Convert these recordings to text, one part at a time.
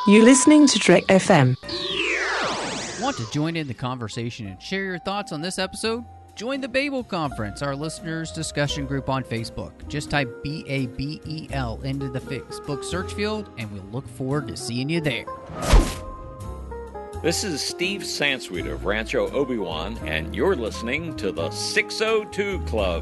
You're listening to Trek FM. Want to join in the conversation and share your thoughts on this episode? Join the Babel Conference, our listeners' discussion group on Facebook. Just type BABEL into the Facebook search field, and we'll look forward to seeing you there. This is Steve Sansweet of Rancho Obi-Wan, and you're listening to the 602 Club.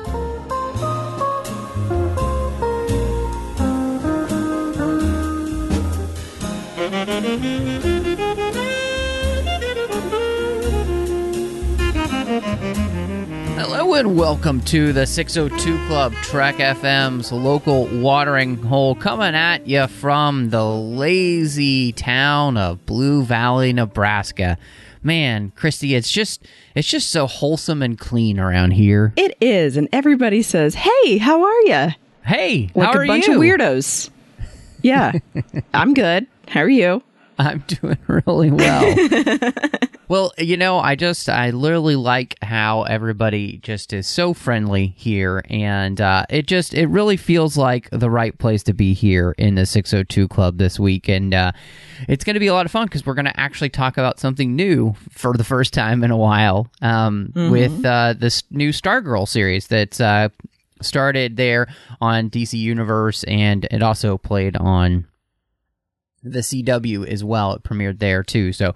Hello and welcome to the 602 Club, Trek FM's local watering hole, coming at you from the lazy town of Blue Valley, Nebraska. Man, Christy, it's just so wholesome and clean around here. It is, and everybody says, "Hey, how are you?" Hey, like how are you? Like a bunch of weirdos. Yeah, I'm good. How are you? I'm doing really well. Well, you know, I literally like how everybody just is so friendly here, and it really feels like the right place to be here in the 602 Club this week, and it's going to be a lot of fun because we're going to actually talk about something new for the first time in a while with this new Stargirl series that's started there on DC Universe, and it also played on the CW as well. It premiered there too. So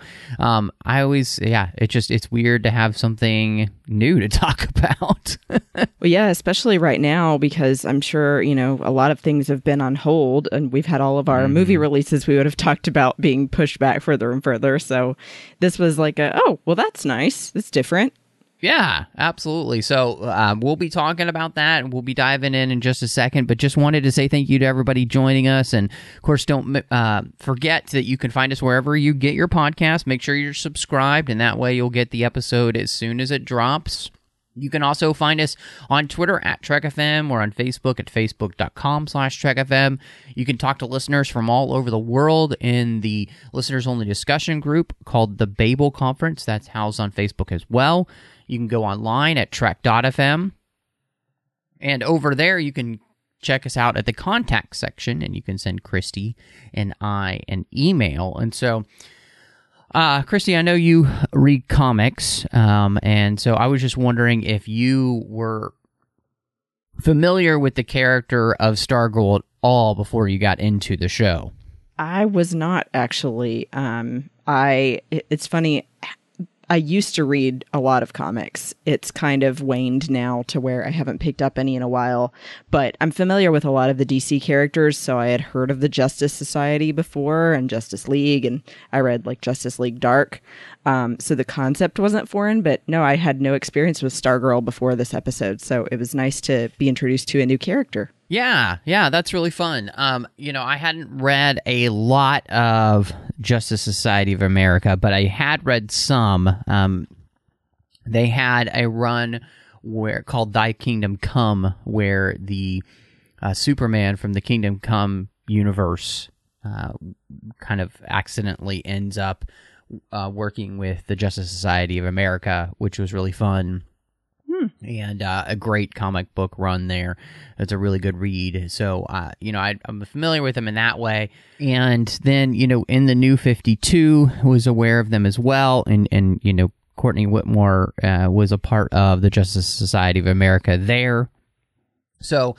it's weird to have something new to talk about. Well, yeah, especially right now, because I'm sure, you know, a lot of things have been on hold, and we've had all of our movie releases we would have talked about being pushed back further and further. So this was like that's nice. It's different. Yeah, absolutely. So we'll be talking about that, and we'll be diving in just a second, but just wanted to say thank you to everybody joining us. And, of course, don't forget that you can find us wherever you get your podcast. Make sure you're subscribed, and that way you'll get the episode as soon as it drops. You can also find us on Twitter at TrekFM or on Facebook at facebook.com/TrekFM. You can talk to listeners from all over the world in the listeners-only discussion group called the Babel Conference. That's housed on Facebook as well. You can go online at trek.fm, and over there you can check us out at the contact section, and you can send Christy and I an email. And so, Christy, I know you read comics, and so I was just wondering if you were familiar with the character of Stargirl at all before you got into the show. I was not, actually. It's funny. I used to read a lot of comics. It's kind of waned now to where I haven't picked up any in a while, but I'm familiar with a lot of the DC characters, so I had heard of the Justice Society before and Justice League, and I read like Justice League Dark. So the concept wasn't foreign, but no, I had no experience with Stargirl before this episode, so it was nice to be introduced to a new character. Yeah, that's really fun. You know, I hadn't read a lot of Justice Society of America, but I had read some. They had a run called Thy Kingdom Come, where the Superman from the Kingdom Come universe kind of accidentally ends up working with the Justice Society of America, which was really fun. And a great comic book run there. It's a really good read. So, you know, I'm familiar with them in that way. And then, you know, in the New 52, was aware of them as well. And you know, Courtney Whitmore was a part of the Justice Society of America there. So,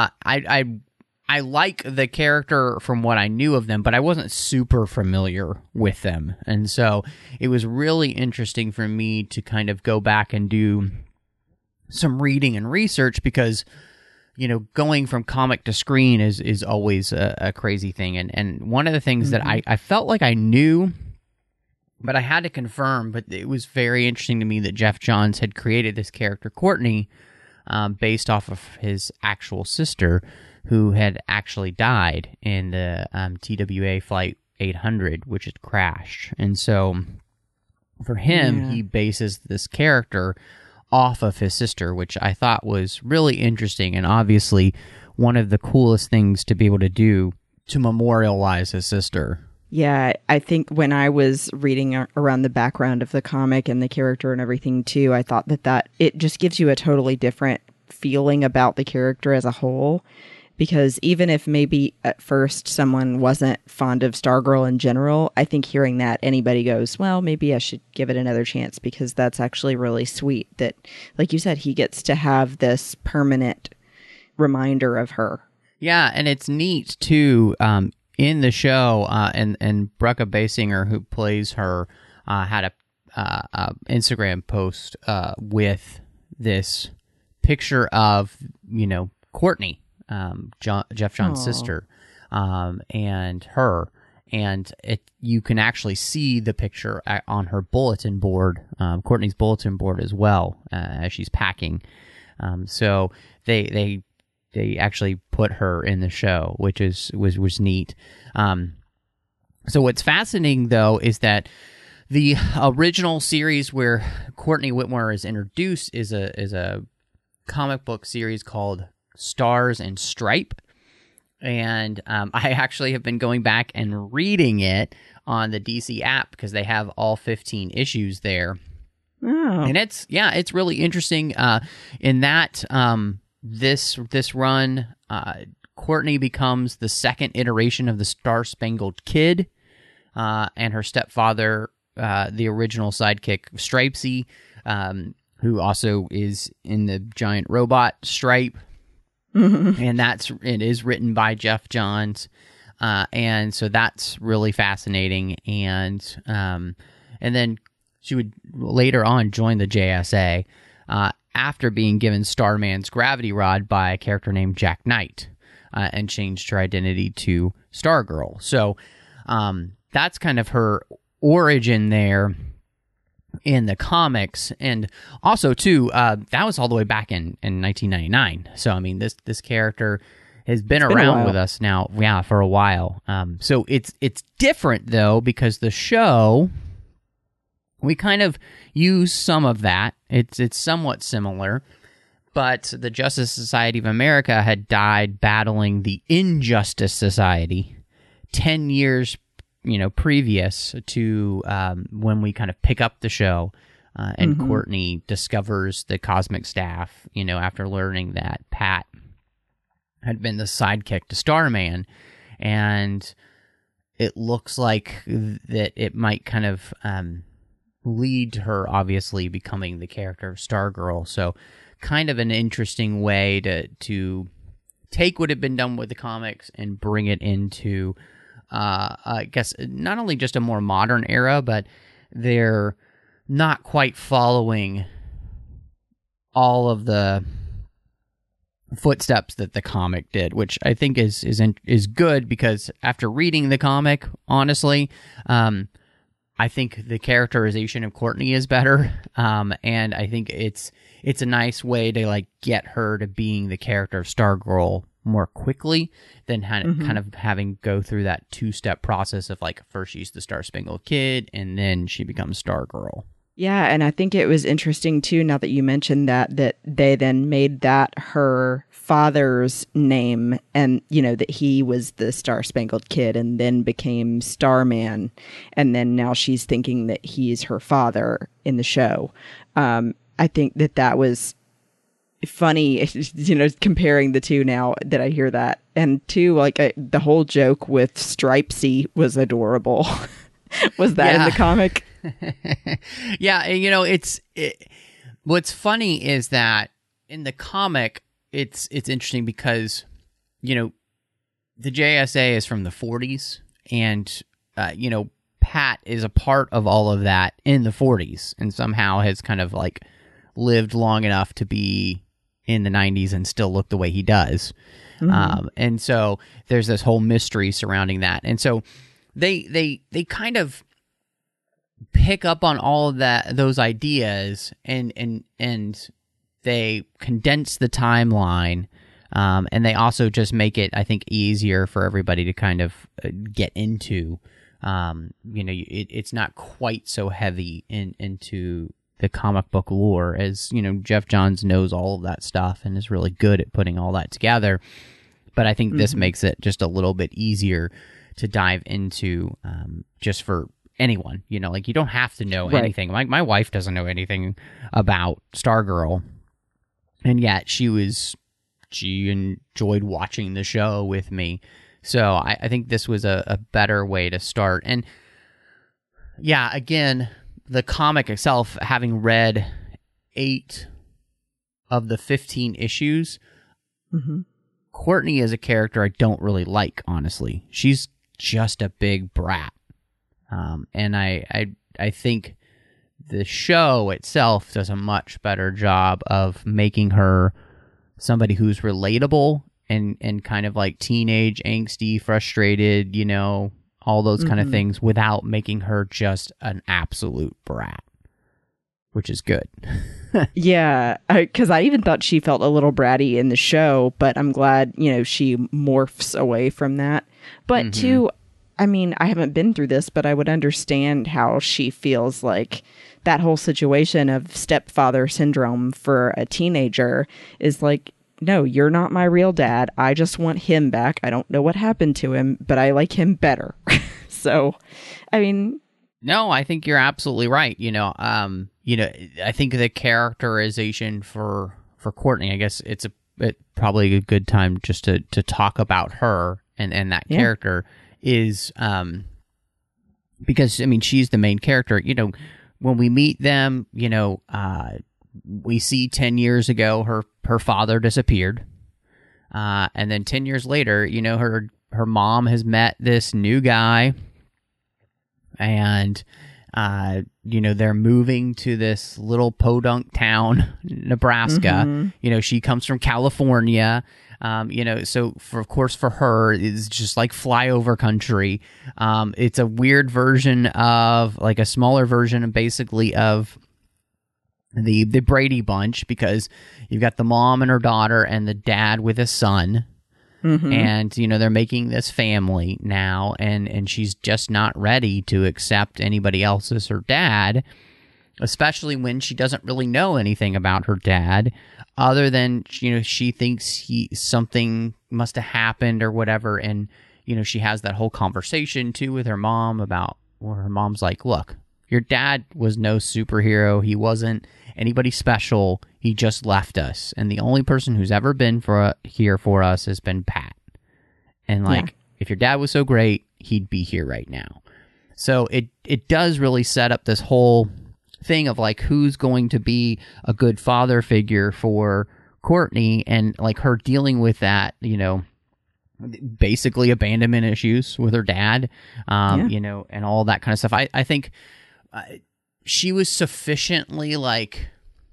I like the character from what I knew of them, but I wasn't super familiar with them. And so it was really interesting for me to kind of go back and do some reading and research, because, you know, going from comic to screen is always a crazy thing. And one of the things that I felt like I knew, but I had to confirm, but it was very interesting to me that Geoff Johns had created this character, Courtney, based off of his actual sister, who had actually died in the TWA Flight 800, which had crashed. And so for him, he bases this character off of his sister, which I thought was really interesting, and obviously one of the coolest things to be able to do to memorialize his sister. Yeah, I think when I was reading around the background of the comic and the character and everything too, I thought that it just gives you a totally different feeling about the character as a whole. because even if maybe at first someone wasn't fond of Stargirl in general, I think hearing that anybody goes, well, maybe I should give it another chance, because that's actually really sweet that, like you said, he gets to have this permanent reminder of her. Yeah, and it's neat too. In the show, and Brecca Basinger, who plays her, had a Instagram post with this picture of Courtney, Jeff John's sister, and her, and you can actually see the picture on her bulletin board, Courtney's bulletin board as well, as she's packing. So they actually put her in the show, which was neat. So what's fascinating though is that the original series where Courtney Whitmore is introduced is a comic book series called Stars and Stripe, and I actually have been going back and reading it on the DC app because they have all 15 issues there. Oh. And it's really interesting. In that this run, Courtney becomes the second iteration of the Star Spangled Kid, and her stepfather, the original sidekick Stripesy, who also is in the giant robot Stripe, and it is written by Jeff Johns, and so that's really fascinating. And then she would later on join the JSA after being given Starman's gravity rod by a character named Jack Knight, and changed her identity to Stargirl. So that's kind of her origin there in the comics. And also too, that was all the way back in 1999. So I mean, this character has been around with us now, for a while. So it's different though, because the show, we kind of use some of that. It's somewhat similar, but the Justice Society of America had died battling the Injustice Society 10 years previous to when we kind of pick up the show, and Courtney discovers the Cosmic Staff, after learning that Pat had been the sidekick to Starman, and it looks like that it might kind of lead to her obviously becoming the character of Stargirl. So kind of an interesting way to take what had been done with the comics and bring it into I guess not only just a more modern era, but they're not quite following all of the footsteps that the comic did, which I think is good, because after reading the comic, honestly, I think the characterization of Courtney is better, and I think it's a nice way to get her to being the character of Stargirl more quickly than kind of having go through that two-step process of first she's the Star Spangled Kid and then she becomes Stargirl. Yeah, and I think it was interesting too, now that you mentioned that they then made that her father's name, and that he was the Star Spangled Kid and then became Starman, and then now she's thinking that he's her father in the show. I think that was funny, comparing the two now that I hear that. And two, the whole joke with Stripesy was adorable. Was that in the comic? Yeah, what's funny is that in the comic, it's interesting because, the JSA is from the 40s, and, Pat is a part of all of that in the 40s, and somehow has kind of lived long enough to be in the 90s and still look the way he does. And so there's this whole mystery surrounding that. And so they kind of pick up on all of those ideas and they condense the timeline, and they also just make it, I think, easier for everybody to kind of get into. It's not quite so heavy into the comic book lore, as Jeff Johns knows all of that stuff and is really good at putting all that together. But I think this makes it just a little bit easier to dive into, just for anyone. You don't have to know anything. My wife doesn't know anything about Stargirl, and yet she was she enjoyed watching the show with me. So I think this was a better way to start. And yeah, again, the comic itself, having read 8 of the 15 issues, Courtney is a character I don't really like, honestly. She's just a big brat. And I think the show itself does a much better job of making her somebody who's relatable and kind of like teenage, angsty, frustrated, you know, all those kind of things, without making her just an absolute brat, which is good. Yeah, because I even thought she felt a little bratty in the show, but I'm glad, you know, she morphs away from that. But too, I mean, I haven't been through this, but I would understand how she feels like that whole situation of stepfather syndrome for a teenager is like, no, you're not my real dad. I just want him back. I don't know what happened to him, but I like him better. So, I mean... No, I think you're absolutely right. I think the characterization for Courtney, I guess it's probably a good time just to talk about her and that character is, because, I mean, she's the main character. You know, when we meet them, we see 10 years ago her father disappeared, and then 10 years later, her mom has met this new guy, and they're moving to this little podunk town, Nebraska. She comes from California. So for her, it's just like flyover country. It's a weird version of, like, a smaller version basically of the Brady Bunch, because you've got the mom and her daughter and the dad with a son. And, they're making this family now, and she's just not ready to accept anybody else as her dad, especially when she doesn't really know anything about her dad, other than, she thinks something must have happened or whatever. And, she has that whole conversation too with her mom about, where her mom's like, look, your dad was no superhero. He wasn't anybody special. He just left us. And the only person who's ever been here for us has been Pat. And if your dad was so great, he'd be here right now. So it does really set up this whole thing of, like, who's going to be a good father figure for Courtney, and, like, her dealing with that, basically abandonment issues with her dad, and all that kind of stuff. I think she was sufficiently, like,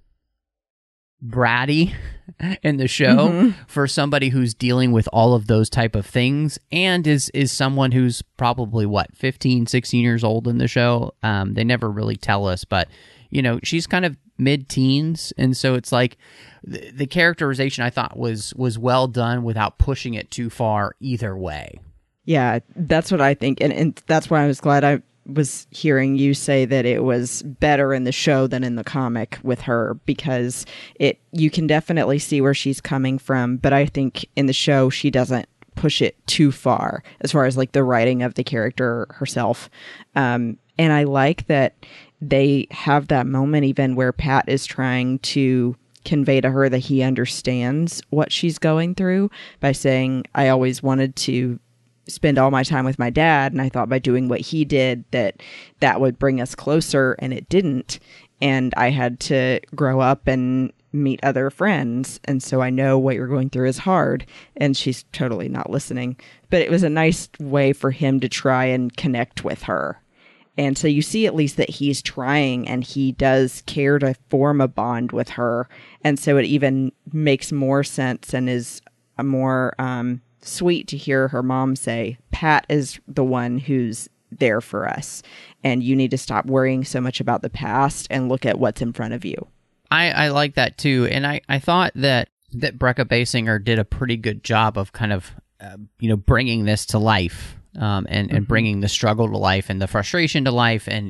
bratty in the show for somebody who's dealing with all of those type of things, and is someone who's probably 15, 16 years old in the show. They never really tell us, but she's kind of mid-teens, and so it's like the characterization I thought was well done without pushing it too far either way. Yeah, that's what I think, and that's why I was glad I was hearing you say that it was better in the show than in the comic with her, because you can definitely see where she's coming from, but I think in the show she doesn't push it too far as far as, like, the writing of the character herself. And I like that they have that moment even where Pat is trying to convey to her that he understands what she's going through by saying, I always wanted to spend all my time with my dad, and I thought by doing what he did that would bring us closer, and it didn't. And I had to grow up and meet other friends, and so I know what you're going through is hard. And she's totally not listening, but it was a nice way for him to try and connect with her. And so you see at least that he's trying, and he does care to form a bond with her, and so it even makes more sense and is a more sweet to hear her mom say, Pat is the one who's there for us, and you need to stop worrying so much about the past and look at what's in front of you. I like that too, and I thought that Brecca Basinger did a pretty good job of kind of bringing this to life, and bringing the struggle to life and the frustration to life, and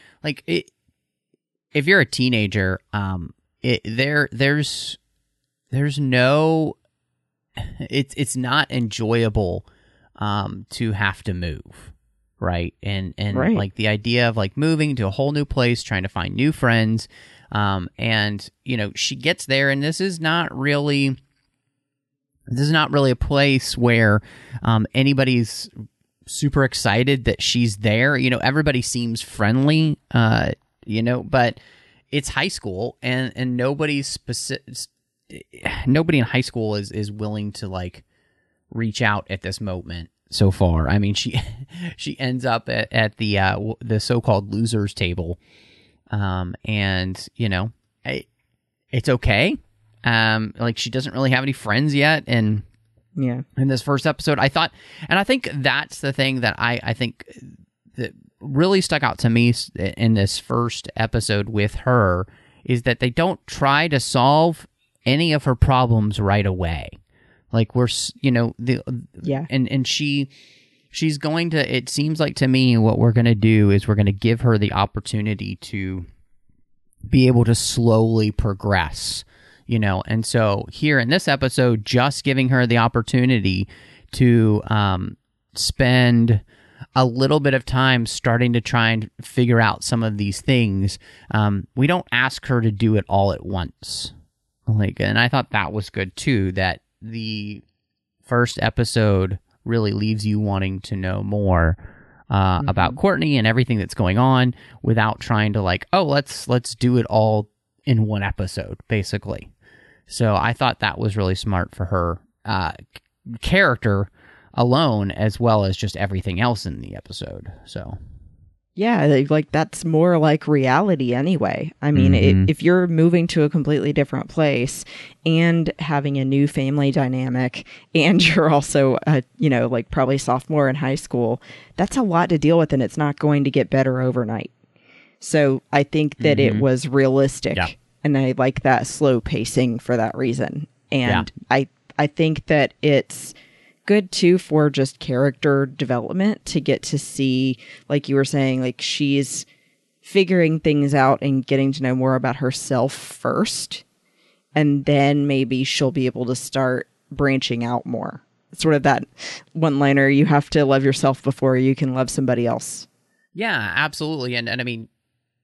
if you're a teenager, there's no. It's not enjoyable to have to move, right? And right. Like the idea of, like, moving to a whole new place, trying to find new friends, and she gets there, and this is not really This is not really a place where anybody's super excited that she's there. Everybody seems friendly, but it's high school, and nobody in high school is willing to like reach out at this moment so far. I mean, she ends up at the so-called losers table, and it's okay. Like she doesn't really have any friends yet, and in this first episode, I think that's the thing that I think that really stuck out to me in this first episode with her is that they don't try to solve any of her problems right away. Like and she's going to, it seems like to me what we're going to do is we're going to give her the opportunity to be able to slowly progress, and so here in this episode, just giving her the opportunity to spend a little bit of time starting to try and figure out some of these things. We don't ask her to do it all at once. And I thought that was good too, that the first episode really leaves you wanting to know more about Courtney and everything that's going on without trying to let's do it all in one episode, basically. So I thought that was really smart for her character alone, as well as just everything else in the episode. So yeah, like that's more like reality anyway. I mean, if you're moving to a completely different place and having a new family dynamic, and you're also probably sophomore in high school, that's a lot to deal with, and it's not going to get better overnight. So I think that it was realistic, and I like that slow pacing for that reason. And I think that it's good too for just character development to get to see, like you were saying, like she's figuring things out and getting to know more about herself first, and then maybe she'll be able to start branching out more. Sort of that one-liner, you have to love yourself before you can love somebody else. Yeah, absolutely. And I mean,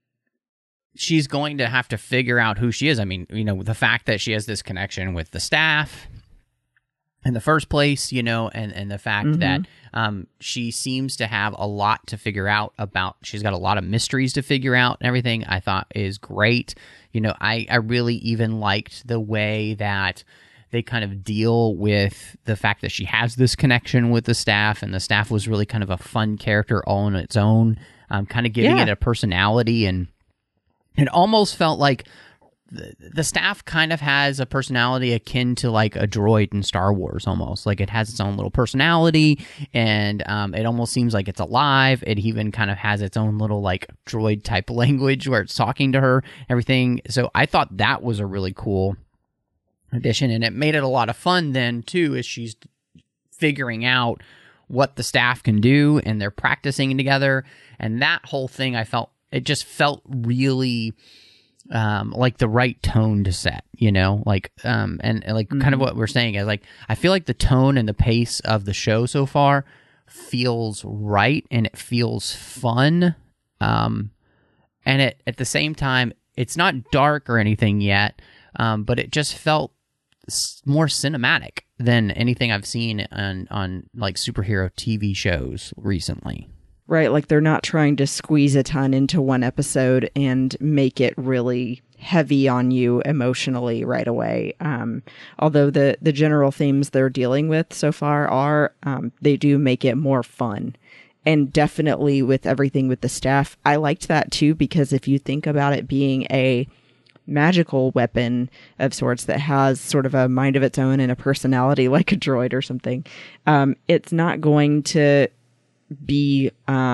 she's going to have to figure out who she is. I mean, the fact that she has this connection with the staff in the first place, and the fact that she seems to have a lot to figure out about, she's got a lot of mysteries to figure out and everything, I thought is great. I really even liked the way that they kind of deal with the fact that she has this connection with the staff, and the staff was really kind of a fun character all on its own, kind of giving it a personality, and it almost felt like the staff kind of has a personality akin to like a droid in Star Wars almost. Like it has its own little personality, and it almost seems like it's alive. It even kind of has its own little like droid type language where it's talking to her, everything. So I thought that was a really cool addition, and it made it a lot of fun then too, as she's figuring out what the staff can do and they're practicing together. And that whole thing, it just felt really like the right tone to set, and like kind of what we're saying is like, I feel like the tone and the pace of the show so far feels right, and it feels fun. And at the same time, it's not dark or anything yet, but it just felt more cinematic than anything I've seen on like superhero TV shows recently. Right, like they're not trying to squeeze a ton into one episode and make it really heavy on you emotionally right away. Although the general themes they're dealing with so far are, they do make it more fun. And definitely with everything with the staff, I liked that too, because if you think about it being a magical weapon of sorts that has sort of a mind of its own and a personality like a droid or something, it's not going to be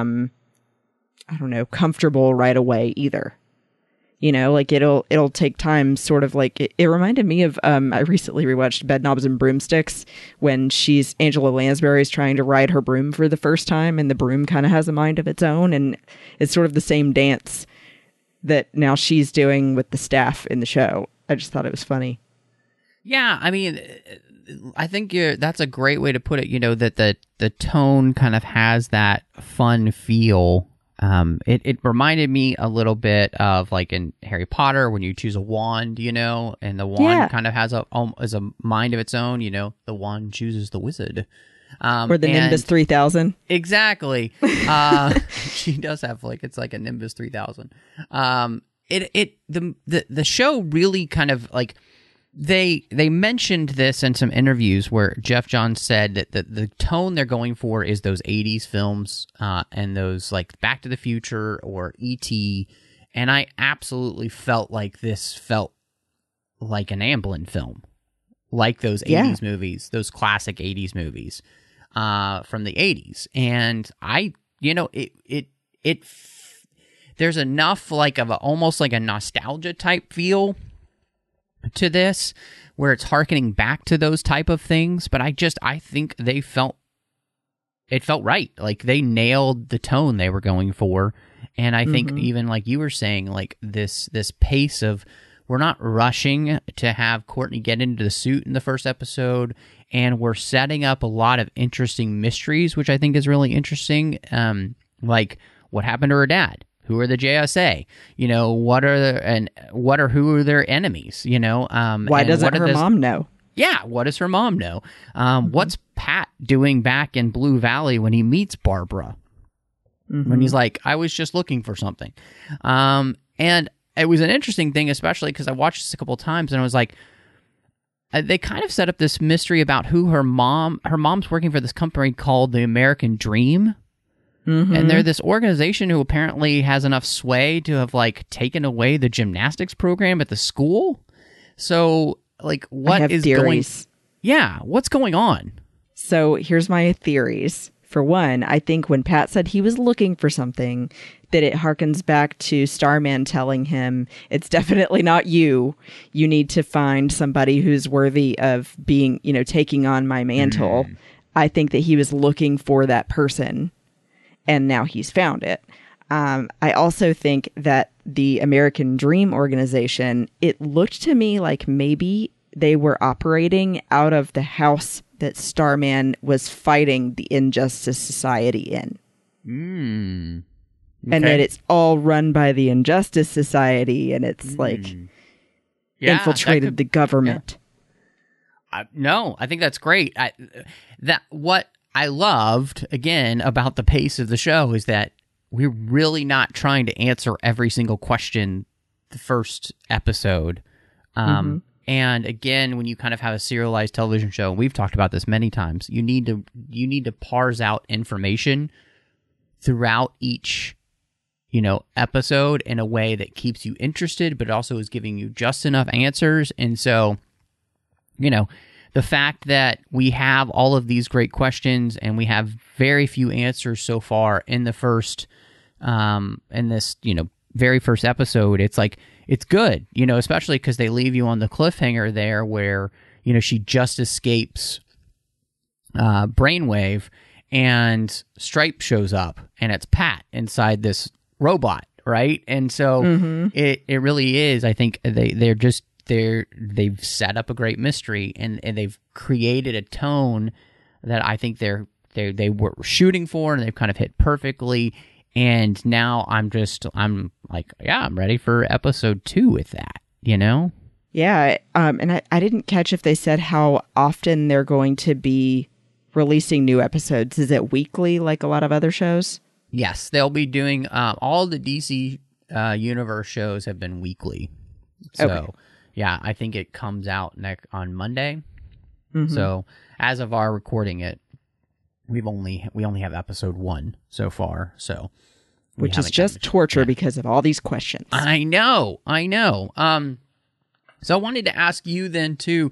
comfortable right away either. Like it'll take time, sort of like it reminded me of I recently rewatched Bedknobs and Broomsticks, when Angela Lansbury's trying to ride her broom for the first time, and the broom kind of has a mind of its own, and it's sort of the same dance that now she's doing with the staff in the show. I just thought it was funny. Yeah, I mean, I think that's a great way to put it, that the tone kind of has that fun feel, It reminded me a little bit of like in Harry Potter when you choose a wand, and the wand kind of has a mind of its own. The wand chooses the wizard. Or the Nimbus 3000. Exactly. She does have it's like a Nimbus 3000. The show really kind of like they mentioned this in some interviews where Jeff Johns said that the tone they're going for is those 80s films and those like Back to the Future or E.T. And I absolutely felt like this felt like an Amblin film, like those 80s movies, those classic 80s movies. From the 80s, and there's enough like of almost like a nostalgia type feel to this, where it's harkening back to those type of things. But I think it felt right, like they nailed the tone they were going for, and I think even like you were saying, like this pace of. We're not rushing to have Courtney get into the suit in the first episode, and we're setting up a lot of interesting mysteries, which I think is really interesting. Like what happened to her dad? Who are the JSA? Who are their enemies? Why doesn't her mom know? Yeah, what does her mom know? What's Pat doing back in Blue Valley when he meets Barbara? When he's like, I was just looking for something. And it was an interesting thing, especially because I watched this a couple of times, and I was like, they kind of set up this mystery about who her mom's working for this company called the American Dream. And they're this organization who apparently has enough sway to have like taken away the gymnastics program at the school. So like what is going? Yeah, what's going on? So here's my theories. For one, I think when Pat said he was looking for something, that it harkens back to Starman telling him, it's definitely not you. You need to find somebody who's worthy of being, taking on my mantle. I think that he was looking for that person, and now he's found it. I also think that the American Dream Organization, it looked to me like maybe they were operating out of the house that Starman was fighting the Injustice Society in. Okay. And that it's all run by the Injustice Society, and it's infiltrated the government. Yeah. No, I think that's great. What I loved, again, about the pace of the show is that we're really not trying to answer every single question the first episode. And again, when you kind of have a serialized television show, and we've talked about this many times, you need to parse out information throughout each, episode in a way that keeps you interested, but also is giving you just enough answers. And so, the fact that we have all of these great questions and we have very few answers so far in the first, in this, very first episode, it's like, it's good, especially because they leave you on the cliffhanger there where, she just escapes Brainwave and Stripe shows up and it's Pat inside this robot, right? And so it really is, I think they've set up a great mystery and they've created a tone that I think they were shooting for, and they've kind of hit perfectly. And now I'm like, yeah, I'm ready for episode 2 with that, Yeah. And I didn't catch if they said how often they're going to be releasing new episodes. Is it weekly like a lot of other shows? Yes, they'll be doing, all the DC Universe shows have been weekly. So, yeah, I think it comes out on Monday. So, as of our recording it, we only have episode 1 so far, so which is just torture because of all these questions. I know. So I wanted to ask you then too.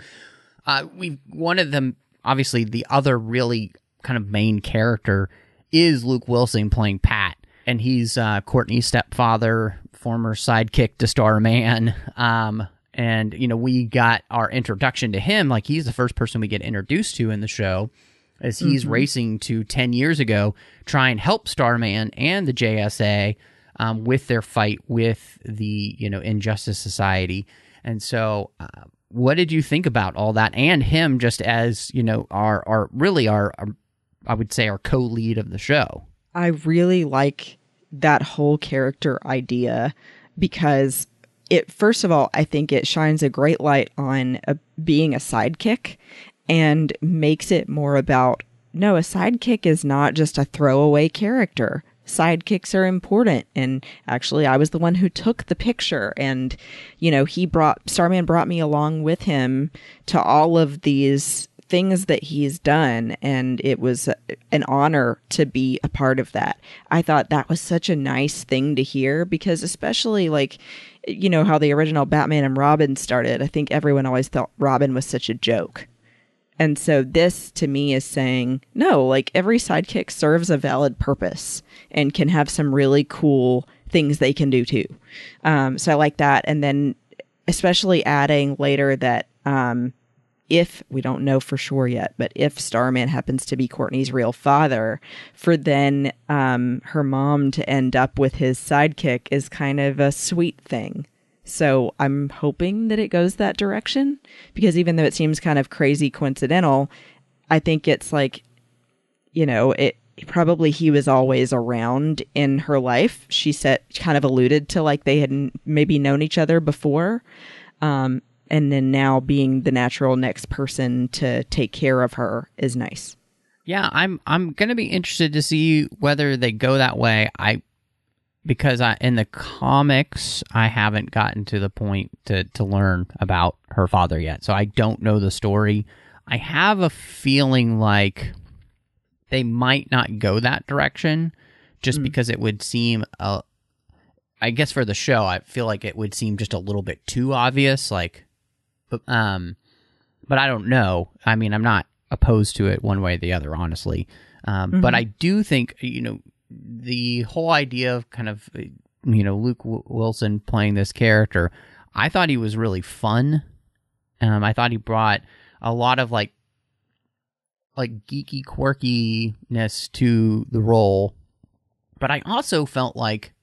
One of them, obviously, the other really kind of main character is Luke Wilson playing Pat, and he's Courtney's stepfather, former sidekick to Starman. And we got our introduction to him, like he's the first person we get introduced to in the show, as he's racing to 10 years ago, try and help Starman and the JSA with their fight with the, Injustice Society. And so what did you think about all that? And him just as, our I would say our co-lead of the show. I really like that whole character idea because it, first of all, I think it shines a great light on being a sidekick and makes it more about, no, a sidekick is not just a throwaway character. Sidekicks are important. And actually, I was the one who took the picture. And, Starman brought me along with him to all of these things that he's done. And it was an honor to be a part of that. I thought that was such a nice thing to hear because especially how the original Batman and Robin started, I think everyone always thought Robin was such a joke. And so this to me is saying, no, every sidekick serves a valid purpose and can have some really cool things they can do too. So I like that. And then especially adding later that if, we don't know for sure yet, but if Starman happens to be Courtney's real father, for then her mom to end up with his sidekick is kind of a sweet thing. So I'm hoping that it goes that direction because even though it seems kind of crazy coincidental, I think it's probably he was always around in her life. She kind of alluded to they had maybe known each other before. And then now being the natural next person to take care of her is nice. Yeah, I'm going to be interested to see whether they go that way. Because in the comics, I haven't gotten to the point to learn about her father yet. So I don't know the story. I have a feeling like they might not go that direction just because it would seem, I guess for the show, I feel like it would seem just a little bit too obvious. But I don't know. I mean, I'm not opposed to it one way or the other, honestly. But I do think, the whole idea of kind of, Luke Wilson playing this character, I thought he was really fun. I thought he brought a lot of geeky quirkiness to the role. But I also felt like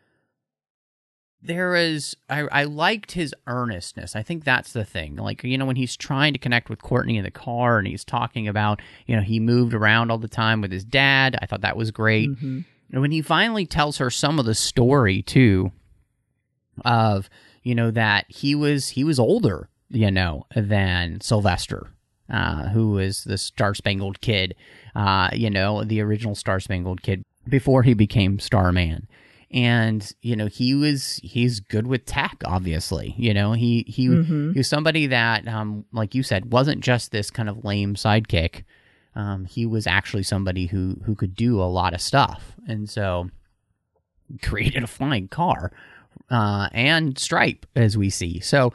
I liked his earnestness. I think that's the thing. When he's trying to connect with Courtney in the car and he's talking about, he moved around all the time with his dad. I thought that was great. Mm-hmm. And when he finally tells her some of the story too, of, that he was older, than Sylvester, who was the Star-Spangled Kid, the original Star-Spangled Kid before he became Starman. And, he's good with tech, obviously. He was somebody that, like you said, wasn't just this kind of lame sidekick. He was actually somebody who could do a lot of stuff. And so created a flying car and Stripe, as we see. So,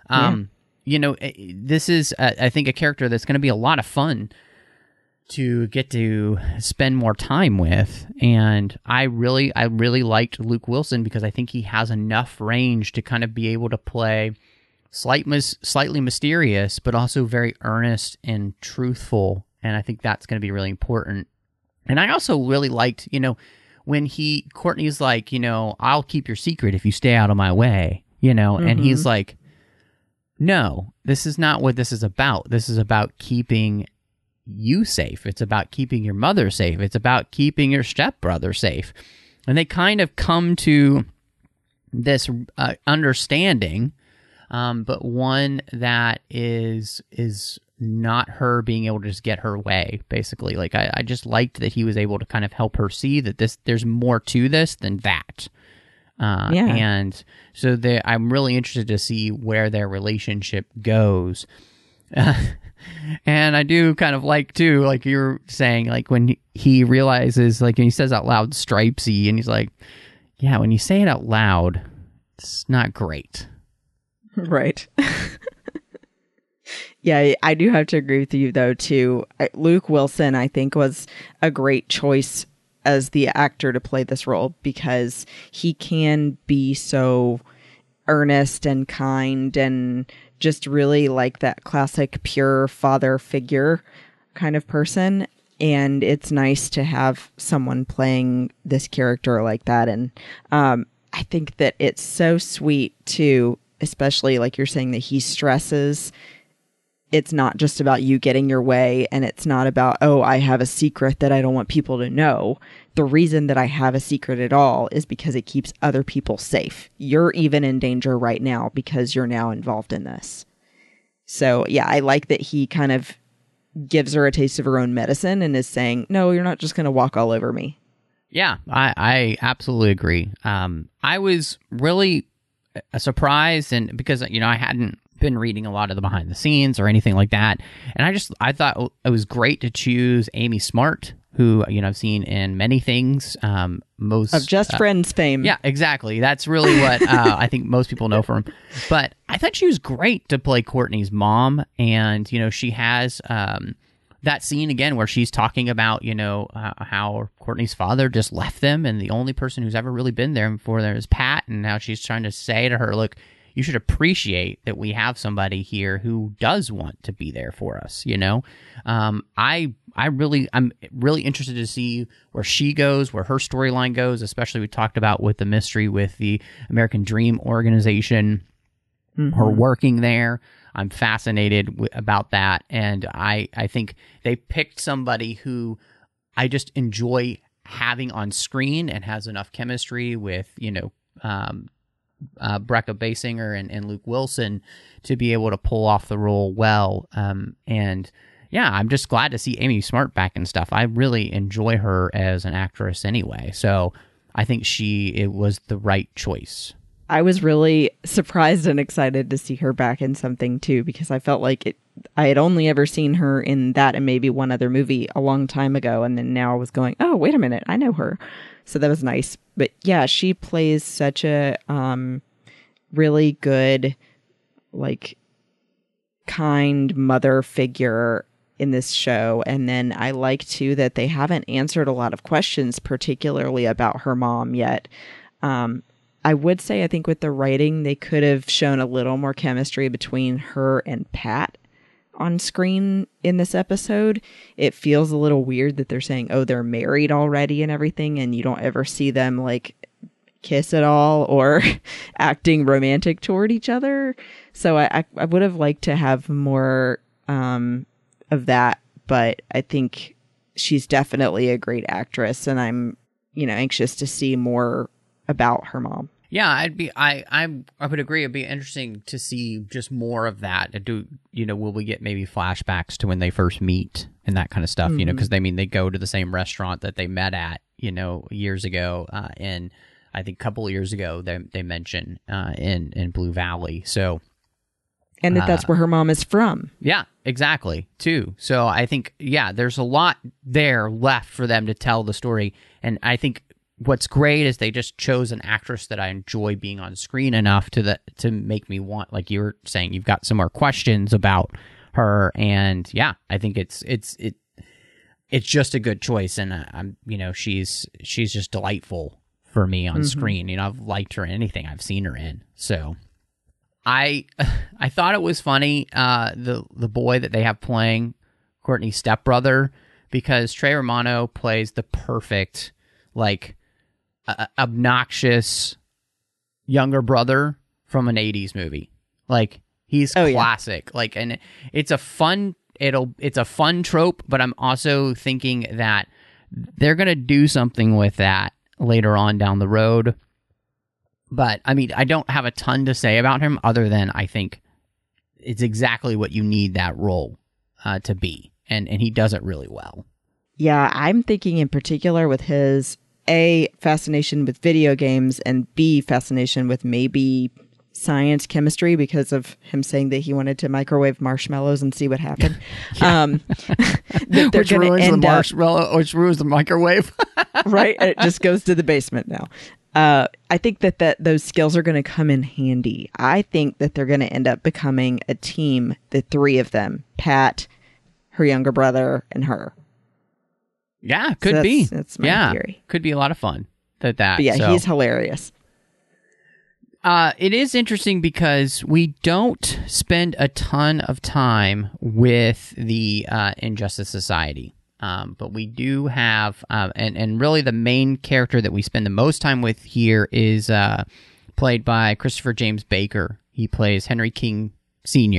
this is, I think, a character that's going to be a lot of fun to get to spend more time with. And I really liked Luke Wilson because I think he has enough range to kind of be able to play slightly mysterious, but also very earnest and truthful. And I think that's going to be really important. And I also really liked, when Courtney's like, I'll keep your secret if you stay out of my way, and he's like, no, this is not what this is about. This is about keeping you safe. It's about keeping your mother safe. It's about keeping your stepbrother safe. And they kind of come to this understanding, but one that is not her being able to just get her way, basically. I just liked that he was able to kind of help her see that there's more to this than that. And so I'm really interested to see where their relationship goes. And I do kind of like, too, like you were saying, when he realizes, and he says out loud, Stripesy, and he's like, yeah, when you say it out loud, it's not great. Right. Yeah, I do have to agree with you, though, too. Luke Wilson, I think, was a great choice as the actor to play this role because he can be so earnest and kind and just really like that classic pure father figure kind of person. And it's nice to have someone playing this character like that. And I think that it's so sweet, too, especially like you're saying that he stresses it's not just about you getting your way, and it's not about, oh, I have a secret that I don't want people to know. The reason that I have a secret at all is because it keeps other people safe. You're even in danger right now because you're now involved in this. So yeah, I like that he kind of gives her a taste of her own medicine and is saying, no, you're not just going to walk all over me. Yeah, I absolutely agree. I was really surprised, and because, I hadn't been reading a lot of the behind the scenes or anything like that, and I thought it was great to choose Amy Smart, who I've seen in many things, most of Just Friends fame. Yeah, exactly. That's really what I think most people know from. But I thought she was great to play Courtney's mom, and she has that scene again where she's talking about how Courtney's father just left them, and the only person who's ever really been there for them is Pat, and now she's trying to say to her, look, you should appreciate that we have somebody here who does want to be there for us. I'm really interested to see where she goes, where her storyline goes, especially we talked about with the mystery with the American Dream Organization, her working there. I'm fascinated about that, and I think they picked somebody who I just enjoy having on screen and has enough chemistry with Brecca Basinger and Luke Wilson to be able to pull off the role well. And yeah, I'm just glad to see Amy Smart back and stuff. I really enjoy her as an actress anyway, so I think it was the right choice. I was really surprised and excited to see her back in something too, because I felt like I had only ever seen her in that and maybe one other movie a long time ago, and then now I was going, oh, wait a minute, I know her. So that was nice. But yeah, she plays such a really good, kind mother figure in this show. And then I like too that they haven't answered a lot of questions, particularly about her mom yet. I would say, I think with the writing, they could have shown a little more chemistry between her and Pat on screen in this episode. It feels a little weird that they're saying, oh, they're married already and everything, and you don't ever see them kiss at all or acting romantic toward each other. So I would have liked to have more of that, but I think she's definitely a great actress, and I'm anxious to see more about her mom. Yeah, I would agree. It'd be interesting to see just more of that. Will we get maybe flashbacks to when they first meet and that kind of stuff? Because they go to the same restaurant that they met at, years ago, and I think a couple of years ago they mention in Blue Valley. So, and that's where her mom is from. Yeah, exactly. Too. So I think there's a lot there left for them to tell the story, and I think what's great is they just chose an actress that I enjoy being on screen enough to make me want, like you were saying, you've got some more questions about her, and I think it's just a good choice, and I'm she's just delightful for me on screen. I've liked her in anything I've seen her in. So I thought it was funny the boy that they have playing Courtney's stepbrother, because Trey Romano plays the perfect obnoxious younger brother from an 80s movie. He's classic. Yeah. And it's a fun trope, but I'm also thinking that they're going to do something with that later on down the road. But I mean, I don't have a ton to say about him other than I think it's exactly what you need that role to be. And he does it really well. Yeah, I'm thinking in particular with his A, fascination with video games, and B, fascination with maybe science, chemistry, because of him saying that he wanted to microwave marshmallows and see what happened. Which ruins the marshmallow, which ruins the microwave. Right? It just goes to the basement now. I think that those skills are going to come in handy. I think that they're going to end up becoming a team, the three of them, Pat, her younger brother, and her. Yeah, could be. That's my theory. Could be a lot of fun. But he's hilarious. It is interesting because we don't spend a ton of time with the Injustice Society. But we do have, and really the main character that we spend the most time with here is played by Christopher James Baker. He plays Henry King Sr.,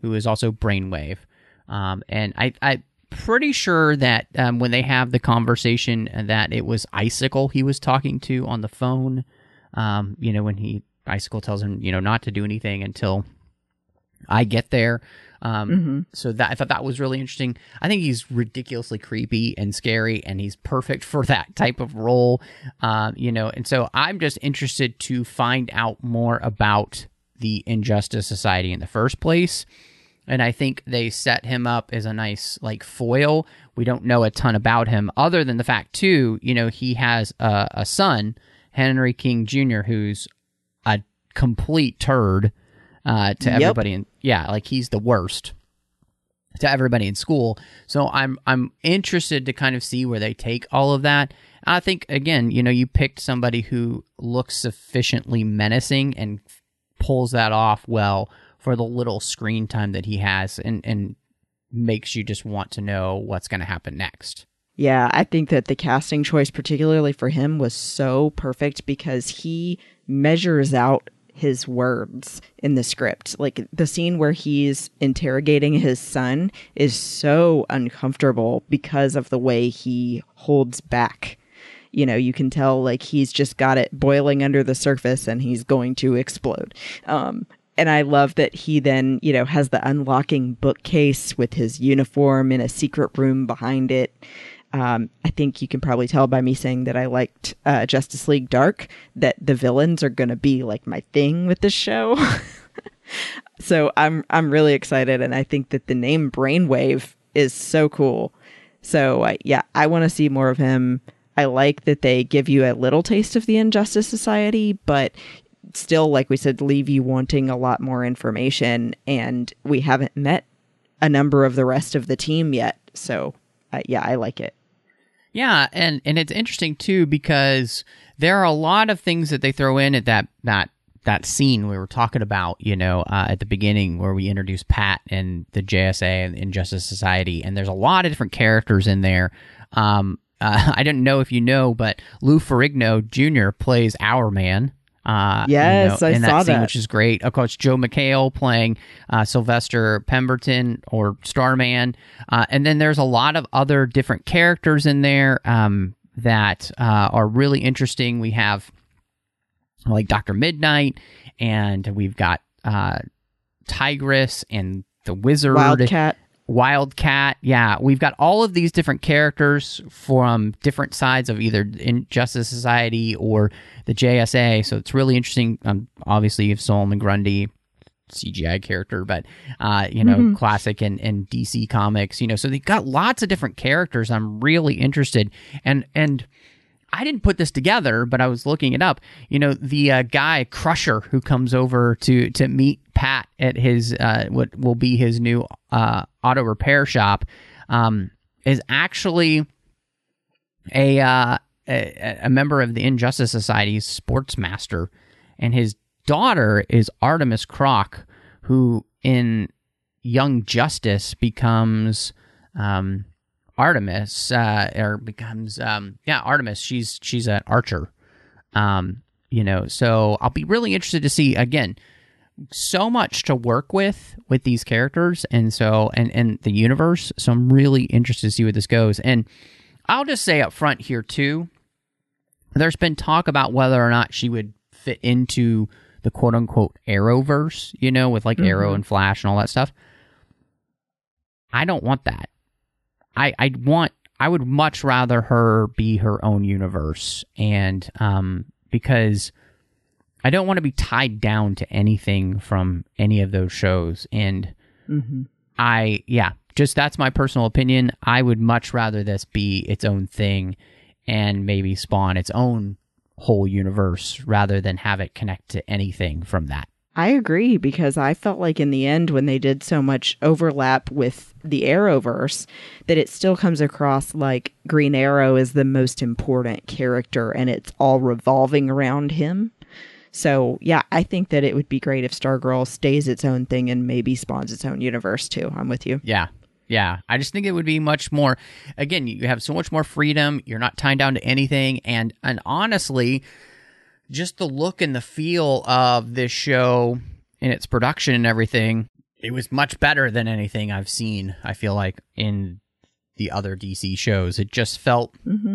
who is also Brainwave. And I'm pretty sure that when they have the conversation that it was Icicle he was talking to on the phone, when Icicle tells him, not to do anything until I get there. So that I thought that was really interesting. I think he's ridiculously creepy and scary, and he's perfect for that type of role. And so I'm just interested to find out more about the Injustice Society in the first place. And I think they set him up as a nice foil. We don't know a ton about him other than the fact too, he has a son, Henry King Jr., who's a complete turd to everybody. And he's the worst to everybody in school. So I'm interested to kind of see where they take all of that. I think, again, you picked somebody who looks sufficiently menacing and pulls that off well for the little screen time that he has, and makes you just want to know what's going to happen next. Yeah, I think that the casting choice, particularly for him, was so perfect because he measures out his words in the script. Like the scene where he's interrogating his son is so uncomfortable because of the way he holds back. You can tell he's just got it boiling under the surface and he's going to explode. And I love that he then, has the unlocking bookcase with his uniform in a secret room behind it. I think you can probably tell by me saying that I liked Justice League Dark that the villains are going to be my thing with this show. So I'm really excited, and I think that the name Brainwave is so cool. So I want to see more of him. I like that they give you a little taste of the Injustice Society, but still, like we said, leave you wanting a lot more information, and we haven't met a number of the rest of the team yet. So I like it. Yeah, and it's interesting too because there are a lot of things that they throw in at that scene we were talking about, at the beginning where we introduced Pat and the JSA and the Injustice Society, and there's a lot of different characters in there. I didn't know if you know, but Lou Ferrigno Jr. plays Our Man. Yes, I saw scene, that, which is great. Of course, Joe McHale playing Sylvester Pemberton or Starman, and then there's a lot of other different characters in there that are really interesting. We have Dr. Midnight, and we've got Tigress and the Wizard, Wildcat. Yeah, we've got all of these different characters from different sides of either Injustice Society or the JSA. So it's really interesting. Obviously, you have Solomon Grundy, CGI character, but classic and DC Comics. So they've got lots of different characters. I'm really interested, and I didn't put this together, but I was looking it up. The guy Crusher who comes over to meet Pat at his what will be his new auto repair shop is actually a member of the Injustice Society's Sportsmaster, and his daughter is Artemis Croc, who in Young Justice becomes Artemis, Artemis. She's an archer. So I'll be really interested to see, again, so much to work with these characters and the universe. So I'm really interested to see where this goes. And I'll just say up front here too, there's been talk about whether or not she would fit into the quote unquote Arrowverse, with Arrow and Flash and all that stuff. I don't want that. I would much rather her be her own universe, and because I don't want to be tied down to anything from any of those shows. And that's my personal opinion. I would much rather this be its own thing and maybe spawn its own whole universe rather than have it connect to anything from that. I agree, because I felt like in the end, when they did so much overlap with the Arrowverse, that it still comes across like Green Arrow is the most important character and it's all revolving around him. So, yeah, I think that it would be great if Stargirl stays its own thing and maybe spawns its own universe, too. I'm with you. Yeah. I just think it would be much more... Again, you have so much more freedom. You're not tied down to anything. And honestly, just the look and the feel of this show and its production and everything, it was much better than anything I've seen, I feel like, in the other DC shows. It just felt,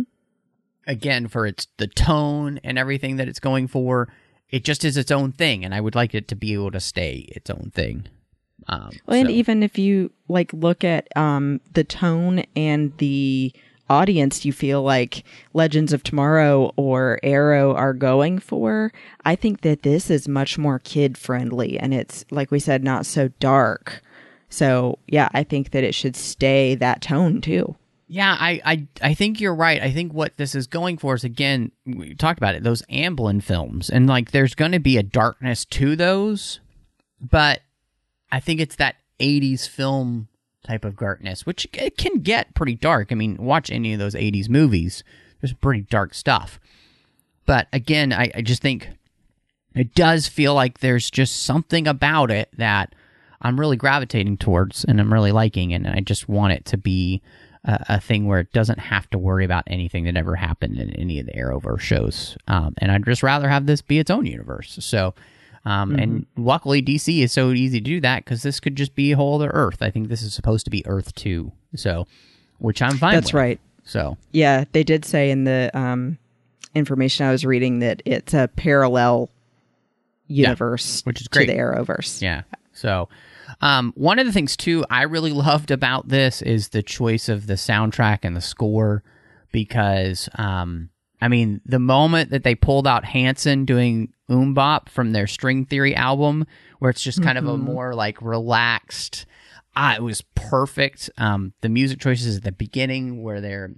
again, for the tone and everything that it's going for, it just is its own thing, and I would like it to be able to stay its own thing. And even if you like look at the tone and the audience you feel like Legends of Tomorrow or Arrow are going for, I think that this is much more kid friendly, and it's, like we said, not so dark. So yeah, I think that it should stay that tone too. Yeah, I think you're right. I think what this is going for is, again, we talked about it, those Amblin films, and like there's going to be a darkness to those, but I think it's that 80s film type of darkness, which it can get pretty dark. I mean, watch any of those 80s movies. There's pretty dark stuff. But again, I just think it does feel like there's just something about it that I'm really gravitating towards and I'm really liking, and I just want it to be a thing where it doesn't have to worry about anything that ever happened in any of the Arrowverse shows. And I'd just rather have this be its own universe. So, and luckily DC is so easy to do that, because this could just be a whole other Earth. I think this is supposed to be Earth 2, so, which I'm fine with. That's right. So yeah, they did say in the information I was reading that it's a parallel universe, which is great, to the Arrowverse. Yeah. So one of the things too I really loved about this is the choice of the soundtrack and the score, because I mean, the moment that they pulled out Hanson doing Bop from their String Theory album, where it's just kind of a more like relaxed, it was perfect. The music choices at the beginning where they're,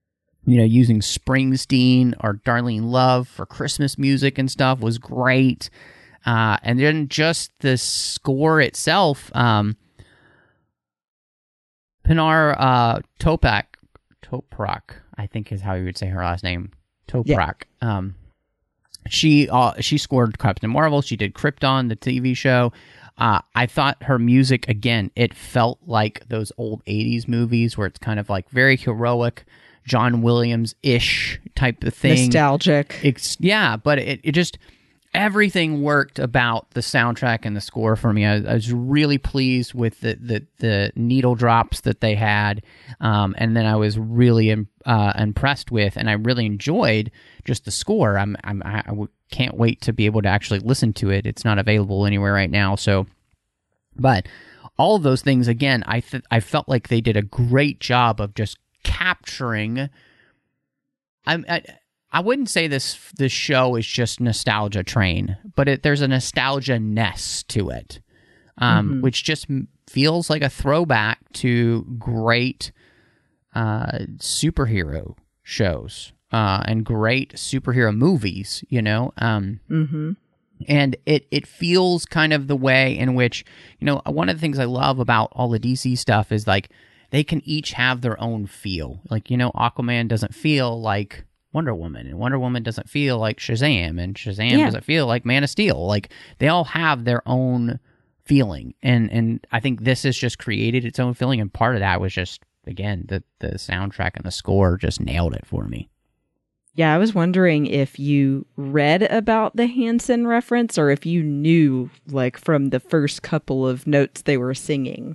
using Springsteen or Darlene Love for Christmas music and stuff was great. And then just the score itself, Pinar Toprak, I think is how you would say her last name, Toprak. Yeah. She scored Captain Marvel. She did Krypton, the TV show. I thought her music, again, it felt like those old 80s movies where it's kind of like very heroic, John Williams-ish type of thing. Nostalgic. But it just... everything worked about the soundtrack and the score for me. I was really pleased with the needle drops that they had, and then I was really impressed with, and I really enjoyed just the score. I can't wait to be able to actually listen to it. It's not available anywhere right now, so. But all of those things, again, I felt like they did a great job of just capturing. I wouldn't say this show is just nostalgia train, but there's a nostalgia-ness to it, which just feels like a throwback to great superhero shows and great superhero movies, And it feels kind of the way in which, one of the things I love about all the DC stuff is like they can each have their own feel. Like, Aquaman doesn't feel like Wonder Woman, and Wonder Woman doesn't feel like Shazam, and Shazam doesn't feel like Man of Steel. Like, they all have their own feeling, and I think this has just created its own feeling, and part of that was just, again, the soundtrack and the score just nailed it for me. Yeah, I was wondering if you read about the Hanson reference, or if you knew, like, from the first couple of notes they were singing.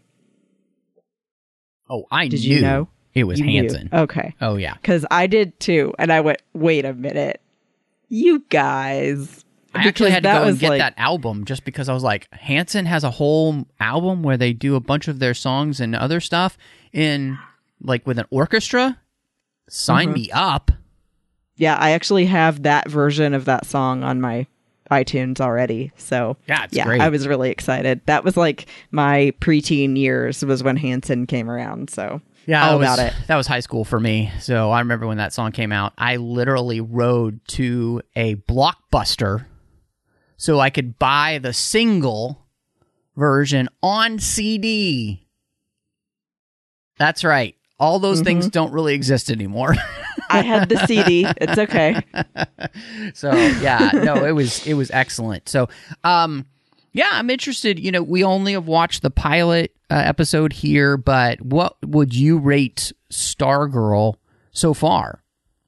Oh, I knew. Did you know? It was Hanson. Okay. Oh, yeah. Because I did too. And I went, wait a minute. You guys. I actually had to go and get that album just because I was like, Hanson has a whole album where they do a bunch of their songs and other stuff in, like, with an orchestra? Sign me up. Yeah, I actually have that version of that song on my iTunes already. So, it's great. I was really excited. That was like my preteen years was when Hanson came around. So. Yeah, all about it. That was high school for me. So I remember when that song came out, I literally rode to a Blockbuster so I could buy the single version on CD. That's right. All those things don't really exist anymore. I had the CD. It's okay. So, yeah, no, it was excellent. So, yeah, I'm interested. We only have watched the pilot episode here, but what would you rate Stargirl so far?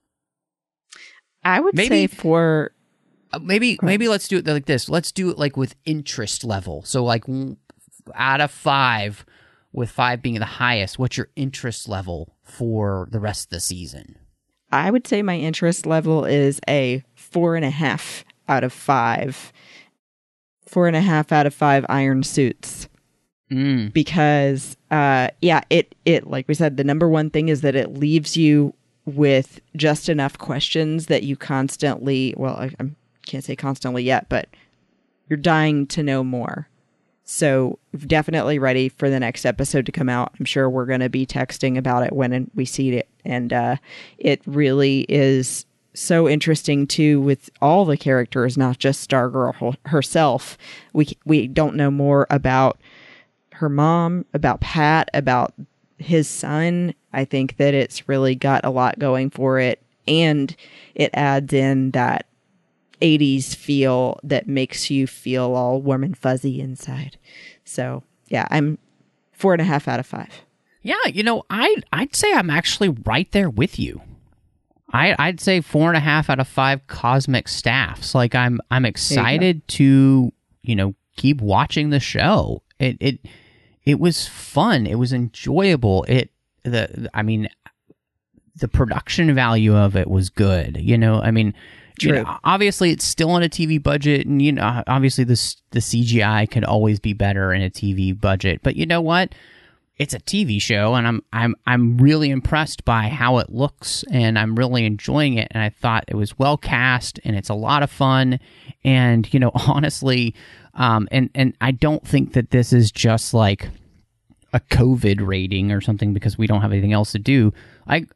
I would say for... maybe let's do it like this. Let's do it like with interest level. So like out of 5, with 5 being the highest, what's your interest level for the rest of the season? I would say my interest level is a 4.5 out of 5. 4.5 out of 5 iron suits. Because, it like we said, the number one thing is that it leaves you with just enough questions that you constantly, well, I can't say constantly yet, but you're dying to know more. So definitely ready for the next episode to come out. I'm sure we're going to be texting about it when we see it. And it really is so interesting, too, with all the characters, not just Stargirl herself. We don't know more about her mom, about Pat, about his son. I think that it's really got a lot going for it. And it adds in that 80s feel that makes you feel all warm and fuzzy inside. So, yeah, I'm 4.5 out of 5. Yeah, I'd say I'm actually right there with you. I'd say 4.5 out of 5 cosmic staffs. Like I'm excited to, keep watching the show. It was fun. It was enjoyable. The production value of it was good. True. Obviously it's still on a TV budget, and obviously the CGI could always be better in a TV budget. But you know what? It's a TV show, and I'm really impressed by how it looks, and I'm really enjoying it. And I thought it was well cast, and it's a lot of fun. And honestly, and I don't think that this is just like a COVID rating or something because we don't have anything else to do. I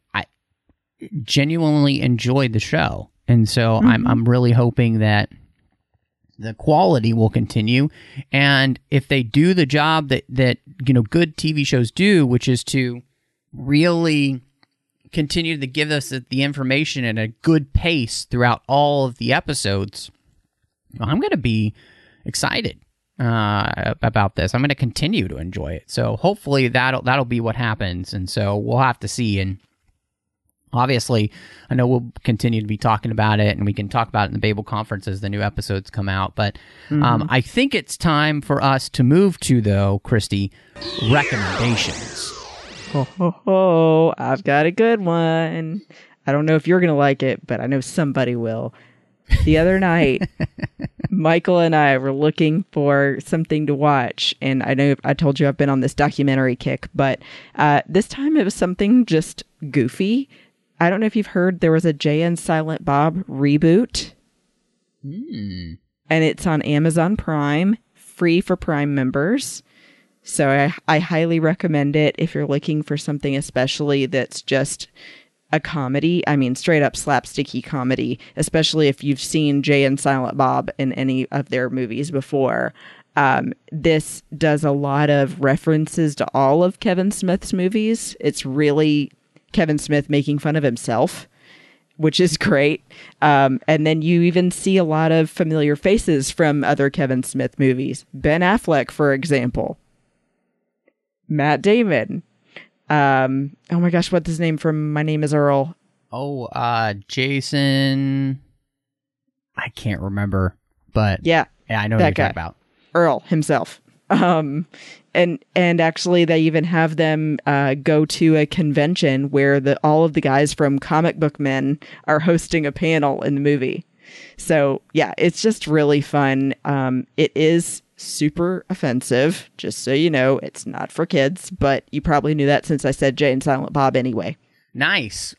genuinely enjoyed the show, and so I'm really hoping that the quality will continue. And if they do the job that good TV shows do, which is to really continue to give us the information at a good pace throughout all of the episodes, I'm going to be excited about this. I'm going to continue to enjoy it. So hopefully that'll be what happens. And so we'll have to see. And obviously, I know we'll continue to be talking about it, and we can talk about it in the Babel conference as the new episodes come out. But I think it's time for us to move to, though, Christy, recommendations. Oh, I've got a good one. I don't know if you're going to like it, but I know somebody will. The other night, Michael and I were looking for something to watch, and I know I told you I've been on this documentary kick, but this time it was something just goofy. I don't know if you've heard, there was a Jay and Silent Bob reboot, and it's on Amazon Prime, free for Prime members. So I highly recommend it if you're looking for something especially that's just a comedy. I mean, straight up slapsticky comedy, especially if you've seen Jay and Silent Bob in any of their movies before. This does a lot of references to all of Kevin Smith's movies. It's really Kevin Smith making fun of himself, which is great. And then you even see a lot of familiar faces from other Kevin Smith movies. Ben Affleck, for example. Matt Damon. Oh my gosh, what's his name from My Name is Earl? Jason. I can't remember, but yeah, I know what you're talking about. Earl himself. And actually they even have them go to a convention where all of the guys from Comic Book Men are hosting a panel in the movie. So yeah, it's just really fun. It is super offensive, just so you know. It's not for kids, but you probably knew that since I said Jay and Silent Bob anyway. Nice.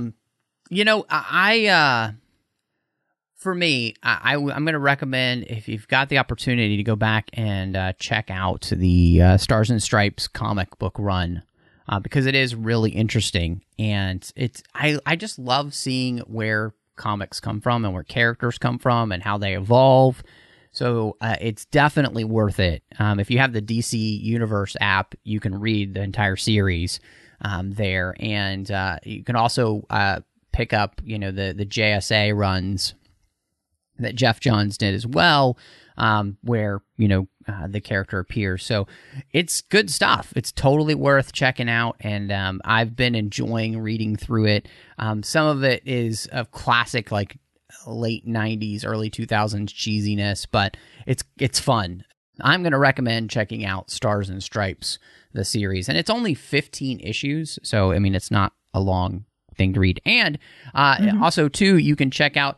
For me, I'm going to recommend, if you've got the opportunity, to go back and check out the Stars and Stripes comic book run, because it is really interesting. And I just love seeing where comics come from and where characters come from and how they evolve. So it's definitely worth it. If you have the DC Universe app, you can read the entire series there. And you can also pick up, the JSA runs that Jeff Johns did as well, where, the character appears. So it's good stuff. It's totally worth checking out. And I've been enjoying reading through it. Some of it is of classic, like, late 90s, early 2000s cheesiness, but it's fun. I'm going to recommend checking out Stars and Stripes, the series. And it's only 15 issues, so, I mean, it's not a long thing to read. And also, too, you can check out,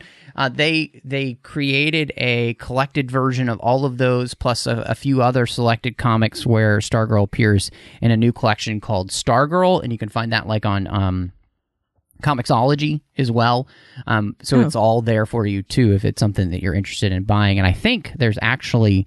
they created a collected version of all of those, plus a few other selected comics where Stargirl appears in a new collection called Stargirl, and you can find that like on Comixology as well. So it's all there for you, too, if it's something that you're interested in buying. And I think there's actually,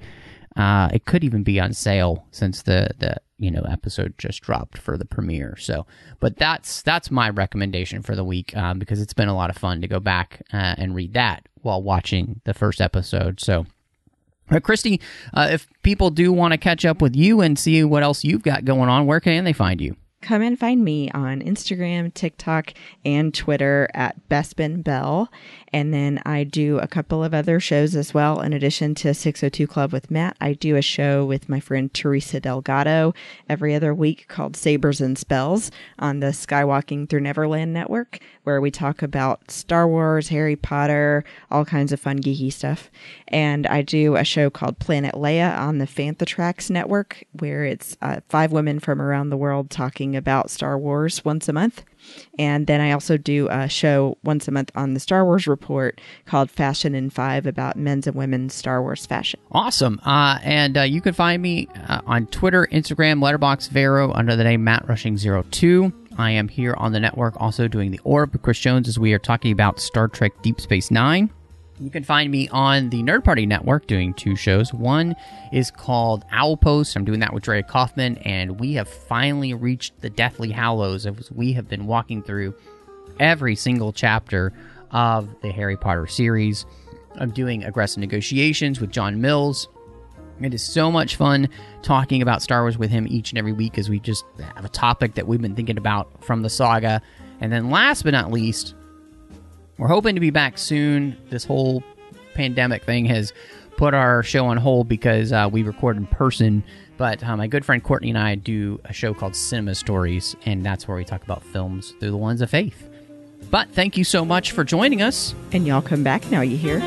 it could even be on sale since the episode just dropped for the premiere. So, but that's my recommendation for the week, because it's been a lot of fun to go back and read that while watching the first episode. So, Christy, if people do want to catch up with you and see what else you've got going on, where can they find you? Come and find me on Instagram, TikTok, and Twitter at Bespin Bell. And then I do a couple of other shows as well. In addition to 602 Club with Matt, I do a show with my friend Teresa Delgado every other week called Sabers and Spells on the Skywalking Through Neverland network, where we talk about Star Wars, Harry Potter, all kinds of fun geeky stuff. And I do a show called Planet Leia on the Fantatrax network, where it's 5 women from around the world talking about Star Wars once a month. And then I also do a show once a month on the Star Wars Report called Fashion in 5 about men's and women's Star Wars fashion. Awesome. And you can find me on Twitter, Instagram, Letterboxd, Vero under the name MattRushing02. I am here on the network also doing The Orb with Chris Jones as we are talking about Star Trek Deep Space Nine. You can find me on the Nerd Party Network doing 2 shows. One is called Owl Post. I'm doing that with Dre Kaufman, and we have finally reached the Deathly Hallows as we have been walking through every single chapter of the Harry Potter series. I'm doing Aggressive Negotiations with John Mills. It is so much fun talking about Star Wars with him each and every week as we just have a topic that we've been thinking about from the saga. And then last but not least, we're hoping to be back soon. This whole pandemic thing has put our show on hold because we record in person. But my good friend Courtney and I do a show called Cinema Stories, and that's where we talk about films through the lens of faith. But thank you so much for joining us. And y'all come back now, you hear?